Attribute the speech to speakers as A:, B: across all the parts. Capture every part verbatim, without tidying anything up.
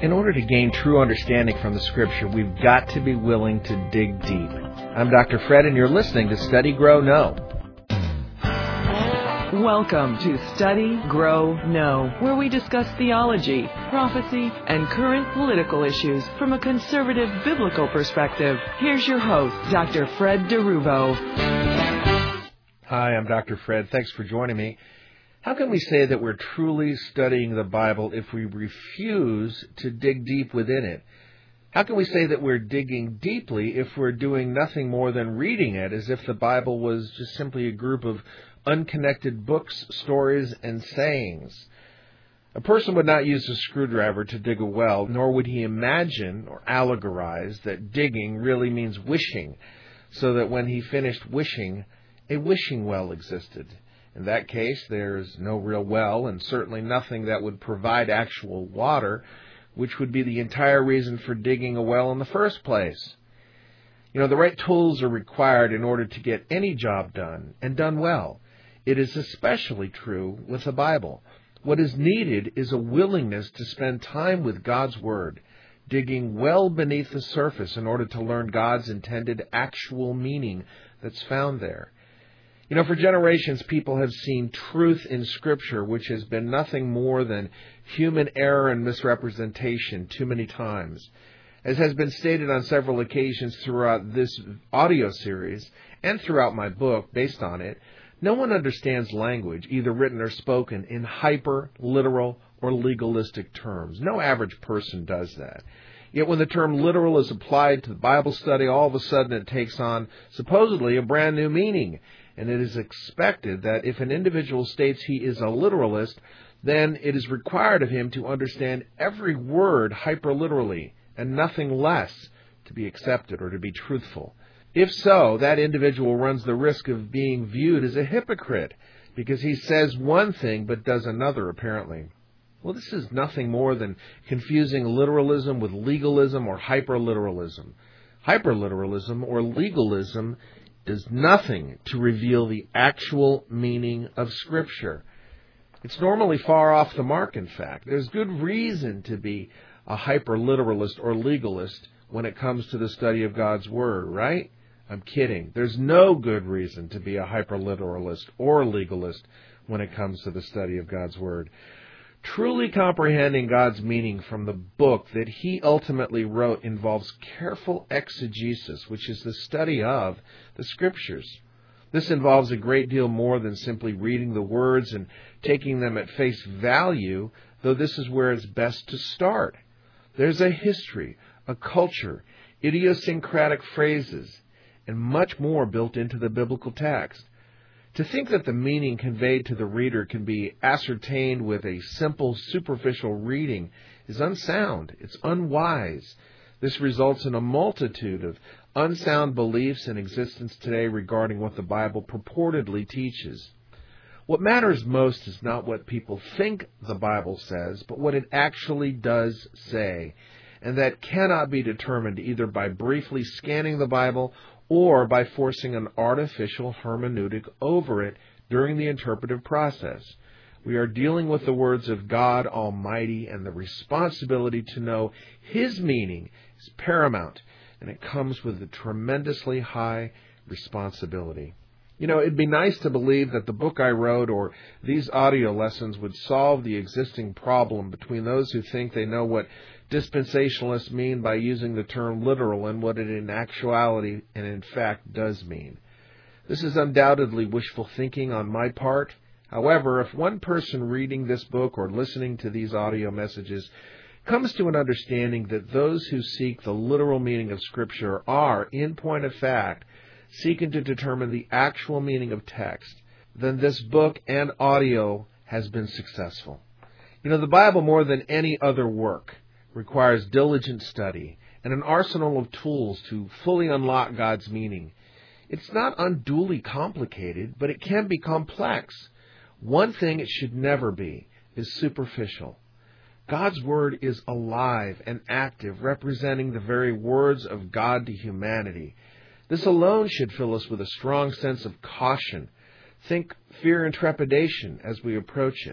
A: In order to gain true understanding from the Scripture, we've got to be willing to dig deep. I'm Doctor Fred, and you're listening to Study, Grow, Know.
B: Welcome to Study, Grow, Know, where we discuss theology, prophecy, and current political issues from a conservative biblical perspective. Here's your host, Doctor Fred DeRuvo.
A: Hi, I'm Doctor Fred. Thanks for joining me. How can we say that we're truly studying the Bible if we refuse to dig deep within it? How can we say that we're digging deeply if we're doing nothing more than reading it as if the Bible was just simply a group of unconnected books, stories, and sayings? A person would not use a screwdriver to dig a well, nor would he imagine or allegorize that digging really means wishing, so that when he finished wishing, a wishing well existed. In that case, there's no real well, and certainly nothing that would provide actual water, which would be the entire reason for digging a well in the first place. You know, the right tools are required in order to get any job done, and done well. It is especially true with the Bible. What is needed is a willingness to spend time with God's Word, digging well beneath the surface in order to learn God's intended actual meaning that's found there. You know, for generations, people have seen truth in Scripture, which has been nothing more than human error and misrepresentation too many times. As has been stated on several occasions throughout this audio series and throughout my book based on it, no one understands language, either written or spoken, in hyper, literal, or legalistic terms. No average person does that. Yet when the term literal is applied to the Bible study, all of a sudden it takes on supposedly a brand new meaning. And it is expected that if an individual states he is a literalist, then it is required of him to understand every word hyperliterally and nothing less to be accepted or to be truthful. If so, that individual runs the risk of being viewed as a hypocrite because he says one thing but does another, apparently. Well, this is nothing more than confusing literalism with legalism or hyperliteralism. Hyperliteralism or legalism does nothing to reveal the actual meaning of Scripture. It's normally far off the mark, in fact. There's good reason to be a hyperliteralist or legalist when it comes to the study of God's Word, right? I'm kidding. There's no good reason to be a hyperliteralist or legalist when it comes to the study of God's Word. Truly comprehending God's meaning from the book that He ultimately wrote involves careful exegesis, which is the study of the Scriptures. This involves a great deal more than simply reading the words and taking them at face value, though this is where it's best to start. There's a history, a culture, idiosyncratic phrases, and much more built into the biblical text. To think that the meaning conveyed to the reader can be ascertained with a simple, superficial reading is unsound. It's unwise. This results in a multitude of unsound beliefs in existence today regarding what the Bible purportedly teaches. What matters most is not what people think the Bible says, but what it actually does say. And that cannot be determined either by briefly scanning the Bible or by forcing an artificial hermeneutic over it during the interpretive process. We are dealing with the words of God Almighty, and the responsibility to know His meaning is paramount, and it comes with a tremendously high responsibility. You know, it'd be nice to believe that the book I wrote or these audio lessons would solve the existing problem between those who think they know what dispensationalists mean by using the term literal and what it in actuality and in fact does mean. This is undoubtedly wishful thinking on my part. However, if one person reading this book or listening to these audio messages comes to an understanding that those who seek the literal meaning of Scripture are, in point of fact, seeking to determine the actual meaning of text, then this book and audio has been successful. You know, the Bible, more than any other work, requires diligent study and an arsenal of tools to fully unlock God's meaning. It's not unduly complicated, but it can be complex. One thing it should never be is superficial. God's Word is alive and active, representing the very words of God to humanity. This alone should fill us with a strong sense of caution. Think fear and trepidation as we approach it.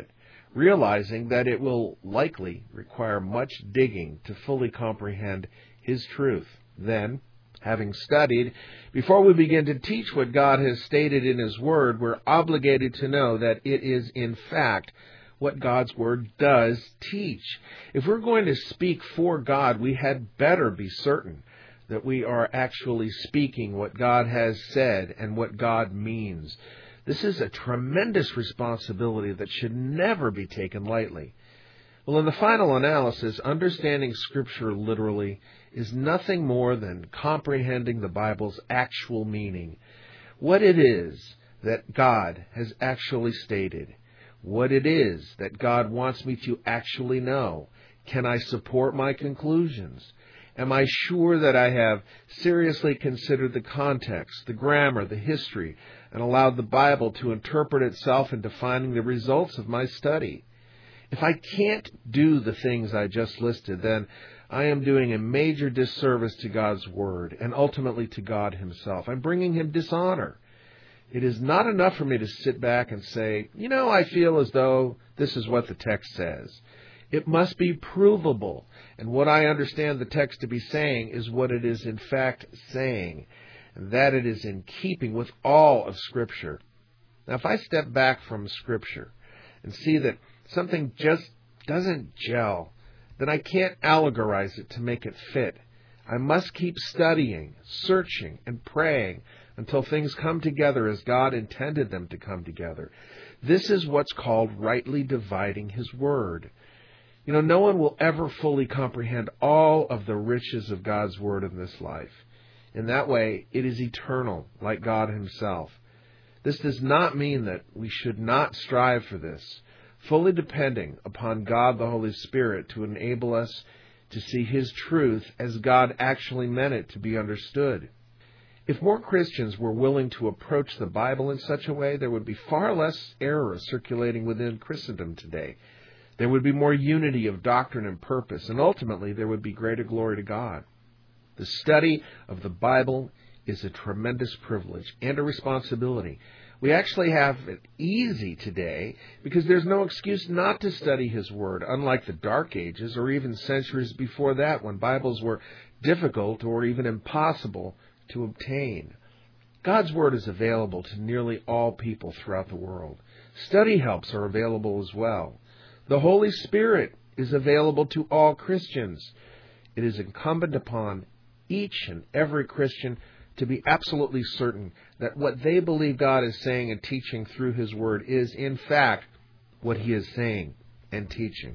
A: realizing that it will likely require much digging to fully comprehend His truth. Then, having studied, before we begin to teach what God has stated in His Word, we're obligated to know that it is in fact what God's Word does teach. If we're going to speak for God, we had better be certain that we are actually speaking what God has said and what God means. This is a tremendous responsibility that should never be taken lightly. Well, in the final analysis, understanding Scripture literally is nothing more than comprehending the Bible's actual meaning, what it is that God has actually stated, what it is that God wants me to actually know. Can I support my conclusions? Am I sure that I have seriously considered the context, the grammar, the history, and allowed the Bible to interpret itself in defining the results of my study? If I can't do the things I just listed, then I am doing a major disservice to God's Word and ultimately to God Himself. I'm bringing Him dishonor. It is not enough for me to sit back and say, you know, I feel as though this is what the text says. It must be provable. And what I understand the text to be saying is what it is in fact saying, and that it is in keeping with all of Scripture. Now, if I step back from Scripture and see that something just doesn't gel, then I can't allegorize it to make it fit. I must keep studying, searching, and praying until things come together as God intended them to come together. This is what's called rightly dividing His Word. You know, no one will ever fully comprehend all of the riches of God's Word in this life. In that way, it is eternal, like God Himself. This does not mean that we should not strive for this, fully depending upon God the Holy Spirit to enable us to see His truth as God actually meant it to be understood. If more Christians were willing to approach the Bible in such a way, there would be far less error circulating within Christendom today. There would be more unity of doctrine and purpose, and ultimately there would be greater glory to God. The study of the Bible is a tremendous privilege and a responsibility. We actually have it easy today because there's no excuse not to study His Word, unlike the Dark Ages or even centuries before that when Bibles were difficult or even impossible to obtain. God's Word is available to nearly all people throughout the world. Study helps are available as well. The Holy Spirit is available to all Christians. It is incumbent upon each and every Christian to be absolutely certain that what they believe God is saying and teaching through His Word is, in fact, what He is saying and teaching.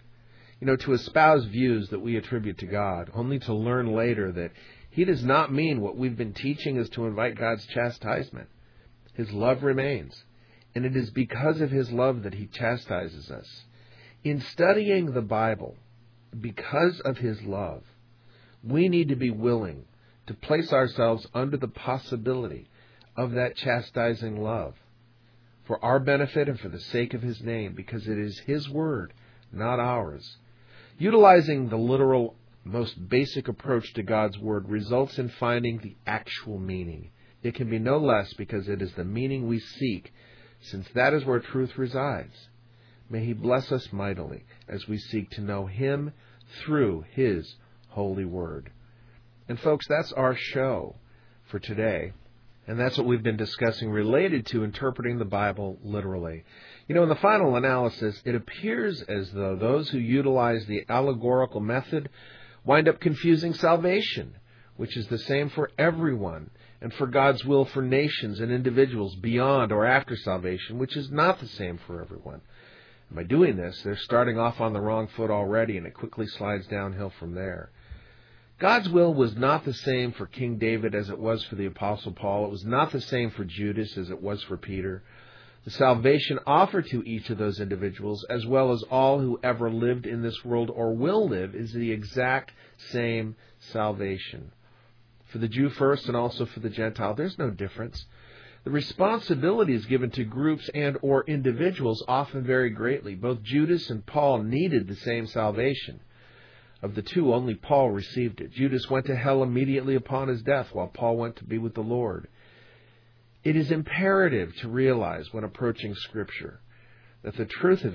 A: You know, to espouse views that we attribute to God, only to learn later that He does not mean what we've been teaching is to invite God's chastisement. His love remains, and it is because of His love that He chastises us. In studying the Bible, because of His love, we need to be willing to place ourselves under the possibility of that chastising love for our benefit and for the sake of His name, because it is His Word, not ours. Utilizing the literal, most basic approach to God's Word results in finding the actual meaning. It can be no less because it is the meaning we seek, since that is where truth resides. May He bless us mightily as we seek to know Him through His holy Word. And folks, that's our show for today. And that's what we've been discussing related to interpreting the Bible literally. You know, in the final analysis, it appears as though those who utilize the allegorical method wind up confusing salvation, which is the same for everyone, and for God's will for nations and individuals beyond or after salvation, which is not the same for everyone. And by doing this, they're starting off on the wrong foot already, and it quickly slides downhill from there. God's will was not the same for King David as it was for the Apostle Paul. It was not the same for Judas as it was for Peter. The salvation offered to each of those individuals, as well as all who ever lived in this world or will live, is the exact same salvation. For the Jew first and also for the Gentile, there's no difference. The responsibilities given to groups and or individuals often vary greatly. Both Judas and Paul needed the same salvation. Of the two, only Paul received it. Judas went to hell immediately upon his death, while Paul went to be with the Lord. It is imperative to realize when approaching Scripture that the truth of it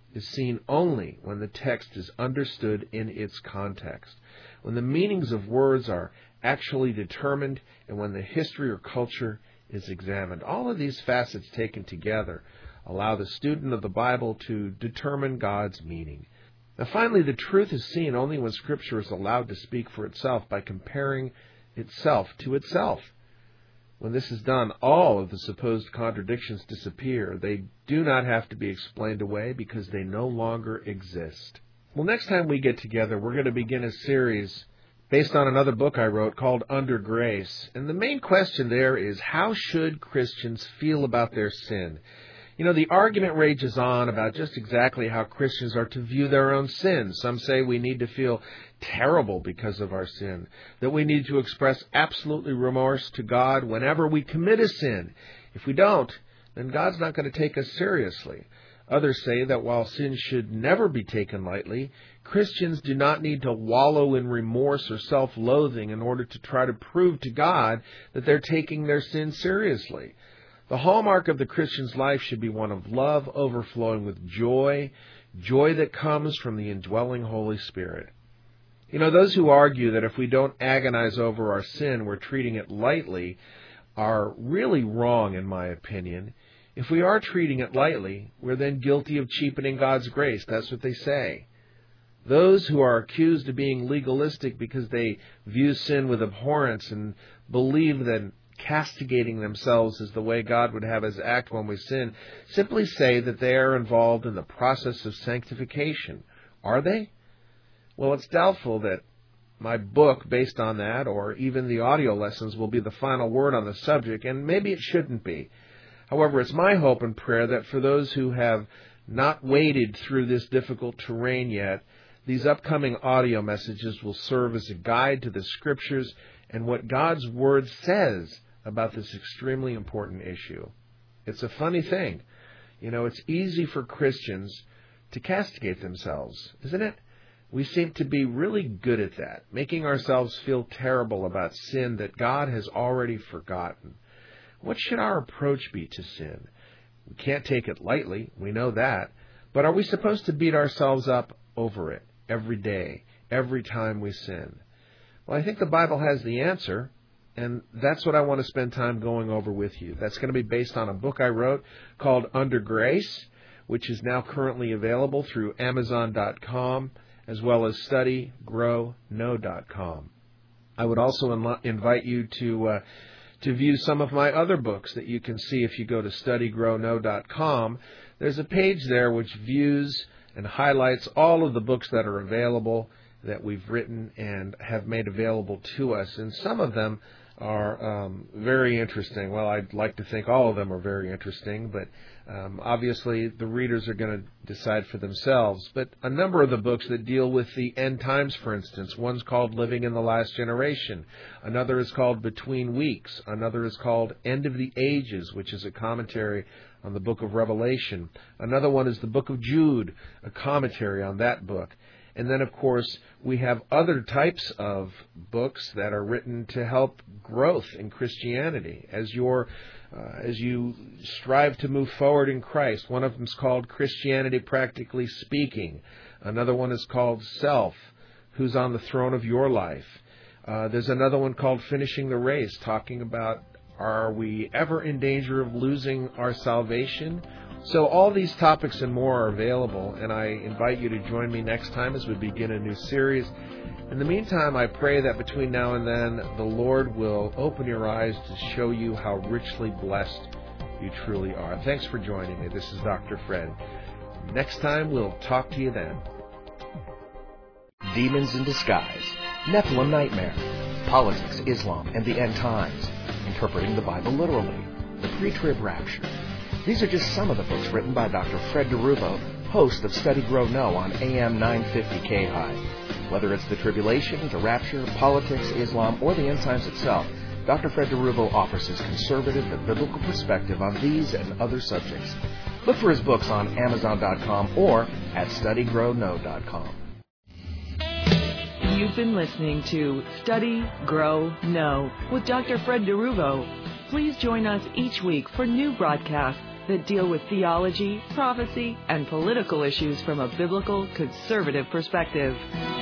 A: is seen only when the text is understood in its context, when the meanings of words are actually determined, and when the history or culture is examined. All of these facets taken together allow the student of the Bible to determine God's meaning. Now, finally, the truth is seen only when Scripture is allowed to speak for itself by comparing itself to itself. When this is done, all of the supposed contradictions disappear. They do not have to be explained away because they no longer exist. Well, next time we get together, we're going to begin a series based on another book I wrote called Under Grace. And the main question there is, how should Christians feel about their sin? You know, the argument rages on about just exactly how Christians are to view their own sin. Some say we need to feel terrible because of our sin, that we need to express absolutely remorse to God whenever we commit a sin. If we don't, then God's not going to take us seriously. Others say that while sin should never be taken lightly, Christians do not need to wallow in remorse or self-loathing in order to try to prove to God that they're taking their sin seriously. The hallmark of the Christian's life should be one of love overflowing with joy, joy that comes from the indwelling Holy Spirit. You know, those who argue that if we don't agonize over our sin, we're treating it lightly, are really wrong, in my opinion. If we are treating it lightly, we're then guilty of cheapening God's grace. That's what they say. Those who are accused of being legalistic because they view sin with abhorrence and believe that castigating themselves is the way God would have us act when we sin, simply say that they are involved in the process of sanctification. Are they? Well, it's doubtful that my book, based on that, or even the audio lessons, will be the final word on the subject, and maybe it shouldn't be. However, it's my hope and prayer that for those who have not waded through this difficult terrain yet, these upcoming audio messages will serve as a guide to the Scriptures and what God's Word says about this extremely important issue. It's a funny thing. You know, it's easy for Christians to castigate themselves, isn't it? We seem to be really good at that, making ourselves feel terrible about sin that God has already forgotten. What should our approach be to sin? We can't take it lightly, we know that, but are we supposed to beat ourselves up over it every day, every time we sin? Well, I think the Bible has the answer. And that's what I want to spend time going over with you. That's going to be based on a book I wrote called Under Grace, which is now currently available through Amazon dot com, as well as Study Grow Know dot com. I would also in- invite you to uh, to view some of my other books that you can see if you go to Study Grow Know dot com. There's a page there which views and highlights all of the books that are available, that we've written and have made available to us. And some of them are um, very interesting. Well, I'd like to think all of them are very interesting, but um, obviously the readers are going to decide for themselves. But a number of the books that deal with the end times, for instance, one's called Living in the Last Generation. Another is called Between Weeks. Another is called End of the Ages, which is a commentary on the book of Revelation. Another one is the book of Jude, a commentary on that book. And then, of course, we have other types of books that are written to help growth in Christianity as you're, uh, as you strive to move forward in Christ. One of them is called Christianity Practically Speaking. Another one is called Self, Who's on the Throne of Your Life. Uh, there's another one called Finishing the Race, talking about, are we ever in danger of losing our salvation? So all these topics and more are available, and I invite you to join me next time as we begin a new series. In the meantime, I pray that between now and then, the Lord will open your eyes to show you how richly blessed you truly are. Thanks for joining me. This is Doctor Fred. Next time, we'll talk to you then.
C: Demons in Disguise, Nephilim Nightmare, Politics, Islam, and the End Times, Interpreting the Bible Literally, The Pre-Trib Rapture. These are just some of the books written by Doctor Fred DeRuvo, host of Study Grow Know on A M nine fifty K High. Whether it's the tribulation, the rapture, politics, Islam, or the end times itself, Doctor Fred DeRuvo offers his conservative and biblical perspective on these and other subjects. Look for his books on Amazon dot com or at Study Grow Know dot com.
B: You've been listening to Study, Grow, Know with Doctor Fred DeRuvo. Please join us each week for new broadcasts that deal with theology, prophecy, and political issues from a biblical, conservative perspective.